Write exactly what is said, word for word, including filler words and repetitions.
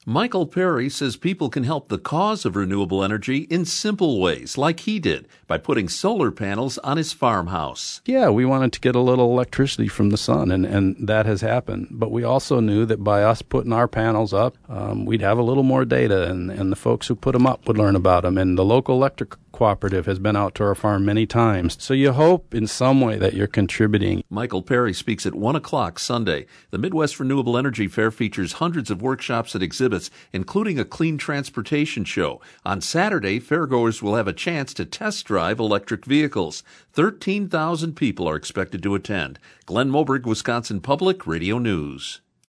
Michael Perry says people can help the cause of renewable energy in simple ways, like he did, by putting solar panels on his farmhouse. Yeah, we wanted to get a little electricity from the sun, and, and that has happened. But we also knew that by us putting our panels up, um, we'd have a little more data, and, and the folks who put them up would learn about them. And the local electric cooperative has been out to our farm many times. So you hope in some way that you're contributing. Michael Perry speaks at one o'clock Sunday. The Midwest Renewable Energy Fair features hundreds of workshops and exhibits, including a clean transportation show. On Saturday, fairgoers will have a chance to test drive electric vehicles. thirteen thousand people are expected to attend. Glenn Moberg, Wisconsin Public Radio News.